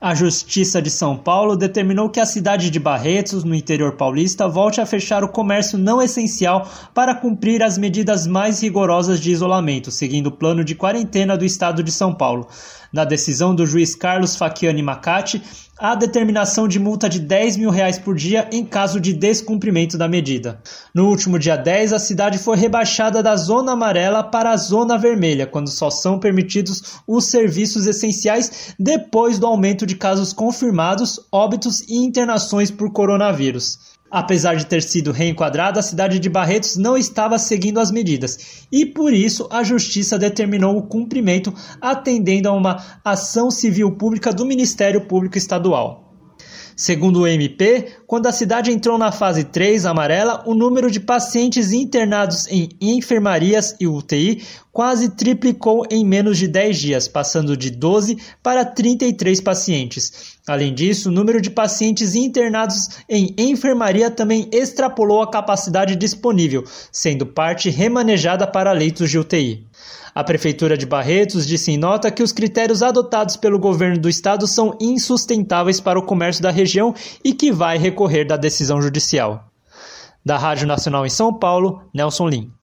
A Justiça de São Paulo determinou que a cidade de Barretos, no interior paulista, volte a fechar o comércio não essencial para cumprir as medidas mais rigorosas de isolamento, seguindo o plano de quarentena do estado de São Paulo. Na decisão do juiz Carlos Facchiani Macatti, há determinação de multa de R$10 mil por dia em caso de descumprimento da medida. No último dia 10, a cidade foi rebaixada da zona amarela para a zona vermelha, quando só são permitidos os serviços essenciais depois do aumento de casos confirmados, óbitos e internações por coronavírus. Apesar de ter sido reenquadrada, a cidade de Barretos não estava seguindo as medidas e, por isso, a Justiça determinou o cumprimento atendendo a uma ação civil pública do Ministério Público Estadual. Segundo o MP, quando a cidade entrou na fase 3 amarela, o número de pacientes internados em enfermarias e UTI quase triplicou em menos de 10 dias, passando de 12 para 33 pacientes. Além disso, o número de pacientes internados em enfermaria também extrapolou a capacidade disponível, sendo parte remanejada para leitos de UTI. A Prefeitura de Barretos disse em nota que os critérios adotados pelo governo do estado são insustentáveis para o comércio da região e que vai recorrer da decisão judicial. Da Rádio Nacional em São Paulo, Nelson Lim.